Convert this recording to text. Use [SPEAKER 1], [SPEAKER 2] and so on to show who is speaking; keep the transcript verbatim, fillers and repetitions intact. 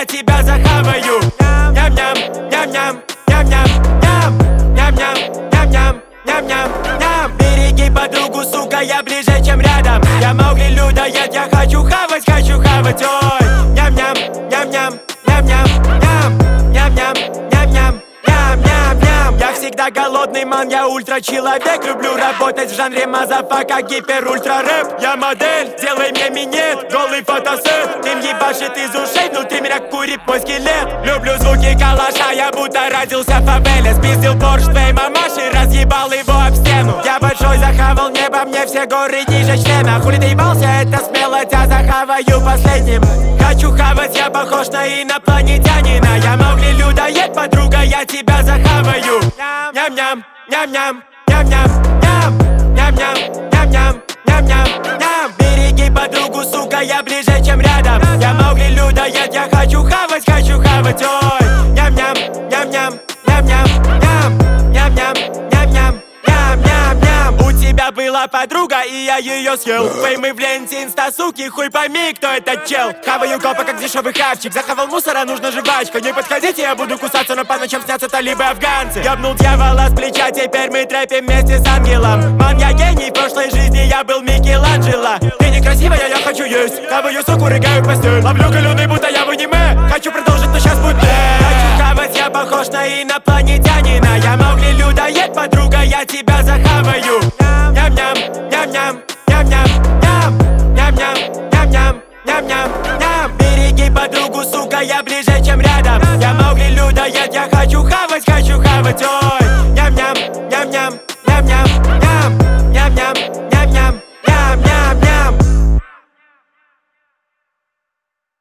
[SPEAKER 1] я тебя захаваю. Ням-ням, ням-ням, ням-ням, ням, ням-ням, ням-ням, ням-ням, ням. Береги подругу, сука, я ближе, чем рядом. Я Маугли, людоед, я хочу хавать, хочу хавать. Ой, ням-ням, ням-ням, ням-ням, ням, ням-ням, ням-ням, ням-ням-ням. Я всегда голодный, ман, я ультра-человек. Люблю работать в жанре мазафака, гипер-ультра-рэп. Я модель, делай мне минет, голый фотосет. Дым ебашит из ушей, внутри меня курит мой скелет. Люблю звуки калаша, я будто родился в фавеле. Спиздил Порш твоей мамаши, разъебал его об стену. Я большой, захавал небо, мне все горы ниже члена. Хули ты ебался, это смело, тебя захаваю последним. Хочу хавать, я похож на инопланетянина. Я Маугли, людоед, подруга, я тебя захаваю. Ням-ням, ням-ням, ням-ням, ням, ням-ням, ням-ням, ням-ням, ням. Береги подругу, сука, я ближе, чем рядом. Я Маугли, людоед, я хочу хавать, хочу хавать. Ой, ням-ням, ням-ням, ням-ням, ням, ням-ням, ням-ням, ням-ням-ням. У тебя была подруга, и я ее съел. Феймы в ленте инста, суки, хуй пойми, кто этот чел. Хаваю копа, как дешевый хавчик. Захавал мусора, нужна жвачка. Не подходите, я буду кусаться, но по ночам снятся талибы афганцы. Ёбнул дьявола с плеча, теперь мы трэпим вместе с ангелом. Ман, я гений, в прошлой жизни я был Микеланджело. Ты некрасивая, я хочу есть. Хаваю суку, рыгаю в постель. Ловлю галюны, будто я в аниме. Хочу продолжить, но щас будет. Хочу хавать, я похож на инопланетянина. Я Маугли, людоед, подруга, я тебя захаваю. Ням-ням, ням-ням, ням-ням, ням, ням-ням, ням-ням, ням-ням, ням. Береги подругу, сука, я ближе, чем рядом. Я